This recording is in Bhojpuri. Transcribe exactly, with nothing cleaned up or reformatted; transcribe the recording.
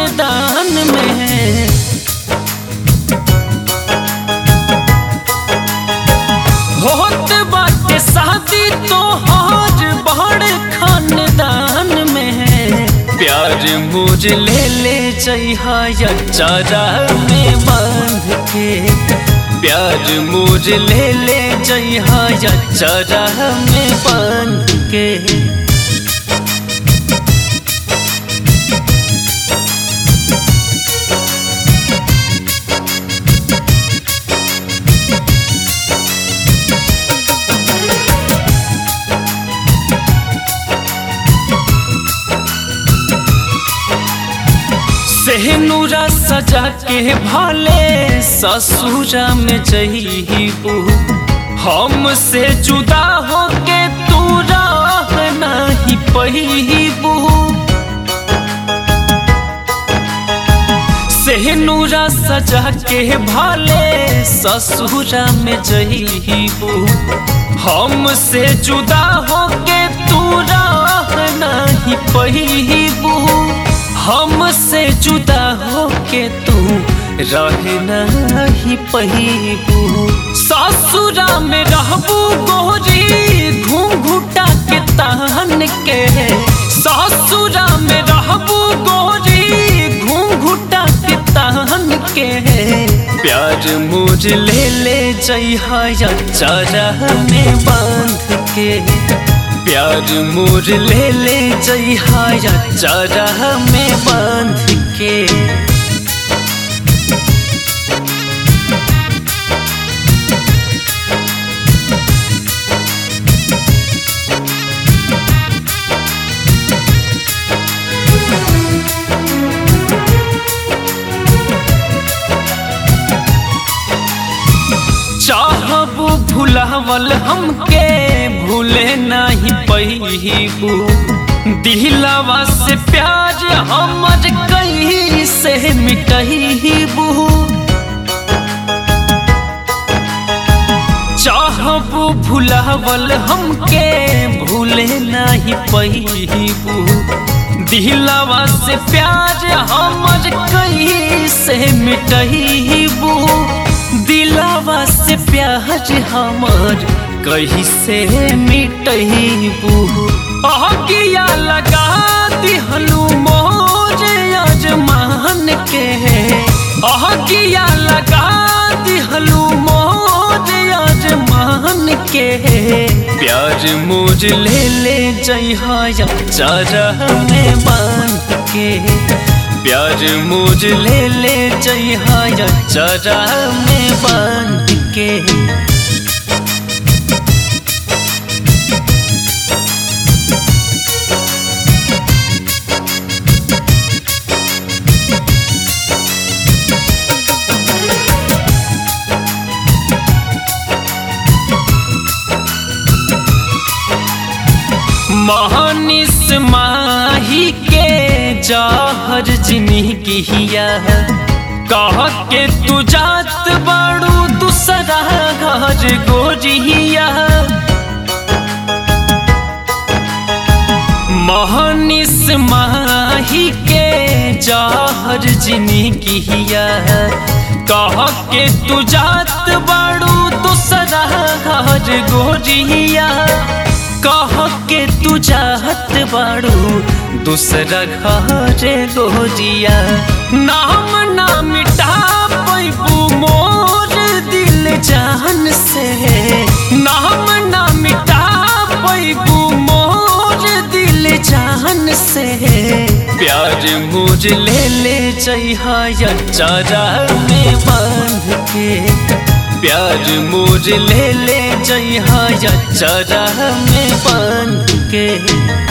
खानदान में। होत बाटे शादी तो हर बड़ खानदान में। प्यार मुझ ले ले जइहा चारा में बांध के। प्यार मुझ ले ले जइहा चारा में बांध के। सेहनूरा सजा के भाले ससुरा में जइबू। हमसे जुदा होके तू रह नहीं पइबू। सेहनूरा सजा के भाले ससुरा में जइबू। हमसे जुदा होके तू रह नहीं पइबू। हमसे जुदा होके तू रह नहीं पइबू। ससुरा में रहबू गोरी घूंघूटा के तान के। ससुरा में रहबू गोरी घूंघूटा के तान के। प्यार मुझ ले ले जइहा चारा में बांध के। प्यार मुझ ले ले जइहा चारा में बांध के। चाहबू भुलावल हमके भूले नहीं पइबू। दिलवा से प्यार हमर कहीं से मिटइबू। चाहबू भुलावल हमके भूले नहीं पइबू। दिलवा से प्यार हमर कहीं से मिटइबू। दिलवा से प्यार हमर कहीं से मिटइबू। अहकिया लगा दिहलू मोर अजमान के। अहकिया लगा दिहलू मोर अजमान के। प्यार मुझ ले ले जइहा चारा में बांध के। प्यार मुझ ले ले जइहा चारा में बांध के। महानिस माही के जहर जिंदगिया। कह के तू जात बाड़ू दूसरा घर गोरिया। महानिस माही के जहर जिंदगिया। कह के तू जात बाड़ू दूसरा घर गोरिया। कह के तू चाहत बाड़ू दूसरा घर गोरिया। नाम ना मिटा पैबू मोर दिल जान से। नाम ना मिटा पैबू मोर दिल जान से। प्यार मुझ ले ले जइहा चारा में बांध के। प्यार मुझ ले ले जइहा चारा में बांध के।